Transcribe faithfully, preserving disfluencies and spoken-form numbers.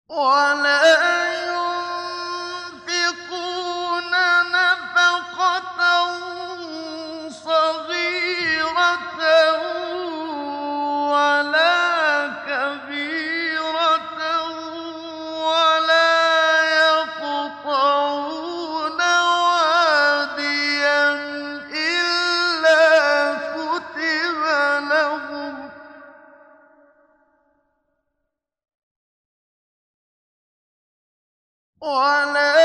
وَلَا يُنفِقُونَ نَفَقَةً صَغِيرَةً وَلَا كَبِيرَةً وَلَا يَقْطَعُونَ وَادِيًا إِلَّا كُتِبَ لَهُمْ وَلَا